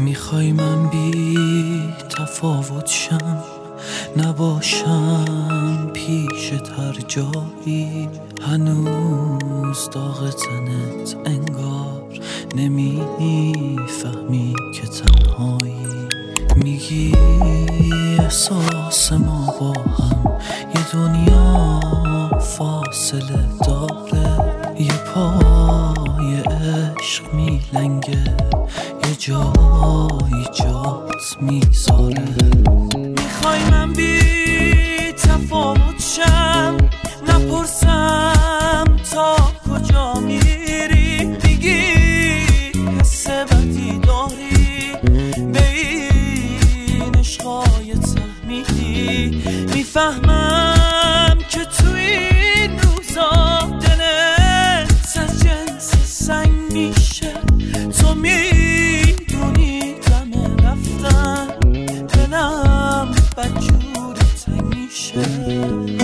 میخوای من بی تفاوت شم، نباشم پیشت هر جایی، هنوز داغ تنت انگار نمیفهمی که تنهایی. میگی احساس ما با هم یه دنیا فاصله داره، یه پای عشق میلنگه، یه جایی جات میذاره. میخوای من بی تفاوت شم، نپرسم تا کجا میری، میگی حس بدی داری، به این عشقای تحمیلی میفهمم که تو این روزا دلت از جنس سنگ میشه. تو میدونی دم رفتن دلم بدجور تنگ میشه.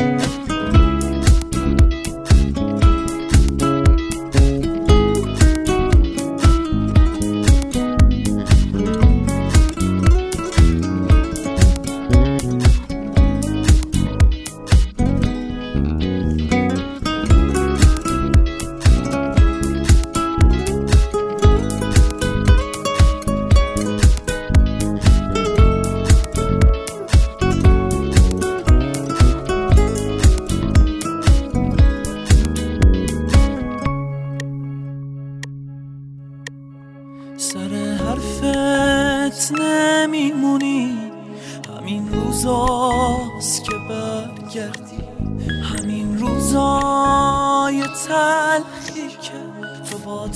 سر حرفت نمیمونی، همین روزاست که برگردی، همین روزای تلخی که تو با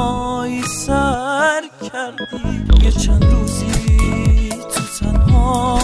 تنهایی سر کردی. یه چند روزی تو تنها